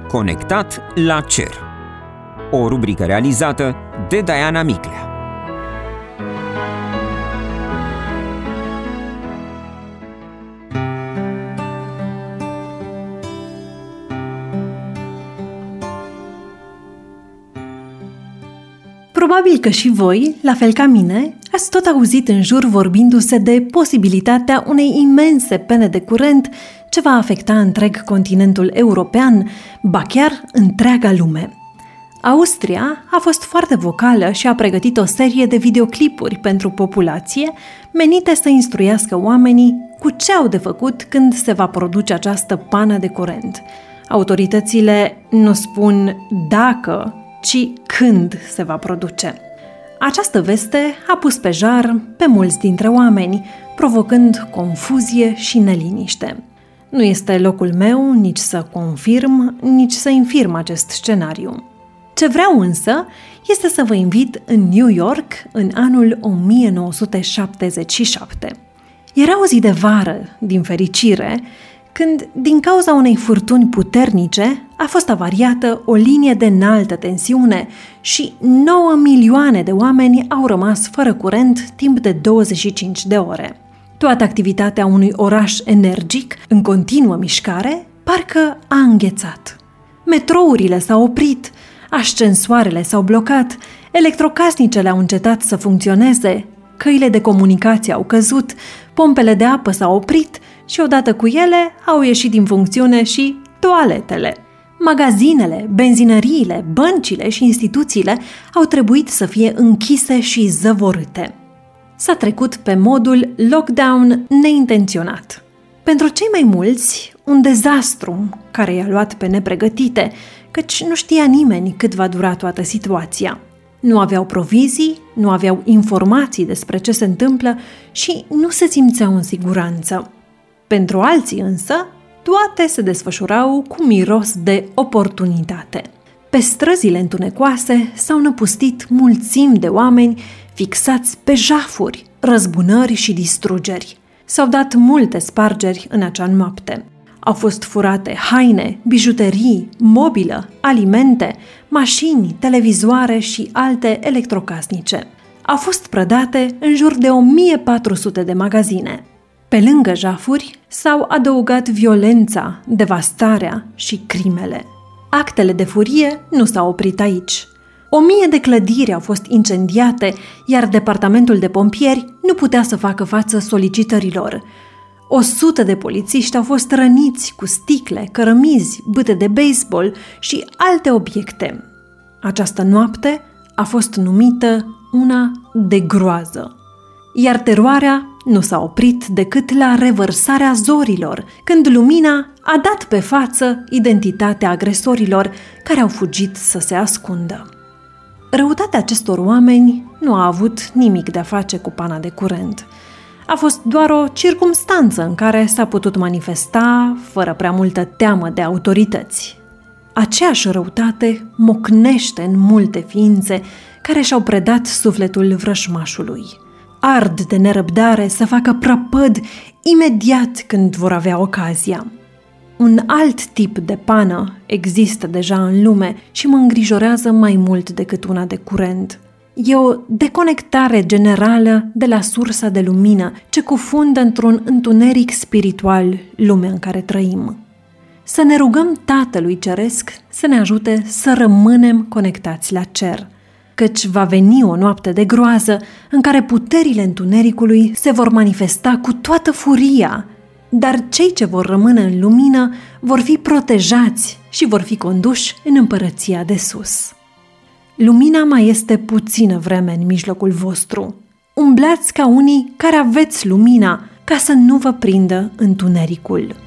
Conectat la cer. O rubrică realizată de Diana Miclea. Probabil că și voi, la fel ca mine, ați tot auzit în jur vorbindu-se de posibilitatea unei imense pene de curent ce va afecta întreg continentul european, ba chiar întreaga lume. Austria a fost foarte vocală și a pregătit o serie de videoclipuri pentru populație menite să instruiască oamenii cu ce au de făcut când se va produce această pană de curent. Autoritățile nu spun dacă, ci când se va produce. Această veste a pus pe jar pe mulți dintre oameni, provocând confuzie și neliniște. Nu este locul meu nici să confirm, nici să infirm acest scenariu. Ce vreau însă este să vă invit în New York în anul 1977. Era o zi de vară, din fericire, când, din cauza unei furtuni puternice, a fost avariată o linie de înaltă tensiune și 9 milioane de oameni au rămas fără curent timp de 25 de ore. Toată activitatea unui oraș energic, în continuă mișcare, parcă a înghețat. Metrourile s-au oprit, ascensoarele s-au blocat, electrocasnicele au încetat să funcționeze, căile de comunicație au căzut, pompele de apă s-au oprit și odată cu ele au ieșit din funcțiune și toaletele. Magazinele, benzinăriile, băncile și instituțiile au trebuit să fie închise și zăvorâte. S-a trecut pe modul lockdown neintenționat. Pentru cei mai mulți, un dezastru care i-a luat pe nepregătite, căci nu știa nimeni cât va dura toată situația. Nu aveau provizii, nu aveau informații despre ce se întâmplă și nu se simțeau în siguranță. Pentru alții însă, toate se desfășurau cu miros de oportunitate. Pe străzile întunecoase s-au năpustit mulțimi de oameni fixați pe jafuri, răzbunări și distrugeri. S-au dat multe spargeri în acea noapte. Au fost furate haine, bijuterii, mobilă, alimente, mașini, televizoare și alte electrocasnice. Au fost prădate în jur de 1400 de magazine. Pe lângă jafuri s-au adăugat violența, devastarea și crimele. Actele de furie nu s-au oprit aici. 1000 de clădiri au fost incendiate, iar departamentul de pompieri nu putea să facă față solicitărilor. 100 de polițiști au fost răniți cu sticle, cărămizi, bâte de baseball și alte obiecte. Această noapte a fost numită una de groază. Iar teroarea nu s-a oprit decât la revărsarea zorilor, când lumina a dat pe față identitatea agresorilor care au fugit să se ascundă. Răutatea acestor oameni nu a avut nimic de a face cu pana de curent. A fost doar o circumstanță în care s-a putut manifesta fără prea multă teamă de autorități. Aceeași răutate mocnește în multe ființe care și-au predat sufletul vrășmașului. Ard de nerăbdare să facă prăpăd imediat când vor avea ocazia. Un alt tip de pană există deja în lume și mă îngrijorează mai mult decât una de curent. E o deconectare generală de la sursa de lumină ce cufundă într-un întuneric spiritual lumea în care trăim. Să ne rugăm Tatălui Ceresc să ne ajute să rămânem conectați la cer, căci va veni o noapte de groază în care puterile întunericului se vor manifesta cu toată furia, dar cei ce vor rămâne în lumină vor fi protejați și vor fi conduși în împărăția de sus. Lumina mai este puțină vreme în mijlocul vostru. Umblați ca unii care aveți lumina, ca să nu vă prindă întunericul.